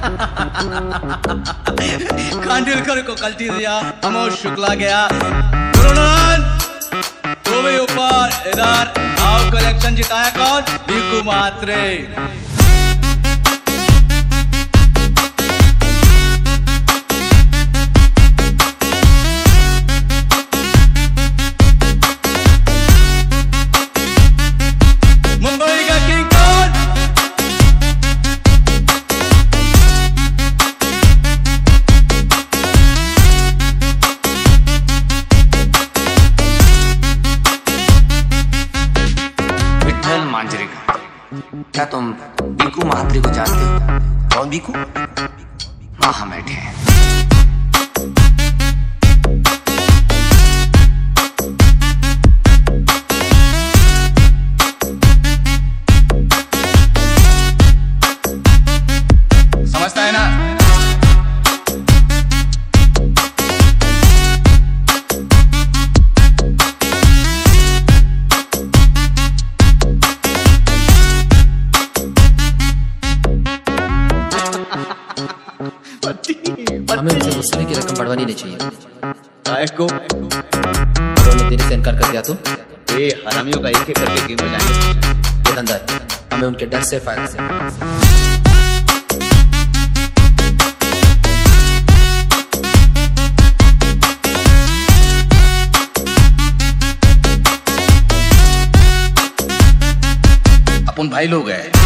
खांडेलकर को कल्टी दिया, अमोद शुक्ला गया। गुरुनान तो भी ऊपर, इधर आओ। कलेक्शन जिताया कौन? भिकू म्हात्रे। क्या तुम भिकू म्हात्रे को जानते हो? कौन भिकू? वहां बैठे हैं। समझता है ना? हमें उनसे गुस्से की रकम बढ़वानी नहीं चाहिए। को अगर उन्हें देने से इनकार कर दिया तो हरामियों का एक एक करके गेम हो जाएंगे। ये धंधा है, हमें उनके डर से फायदा से। अपन भाई लोग हैं।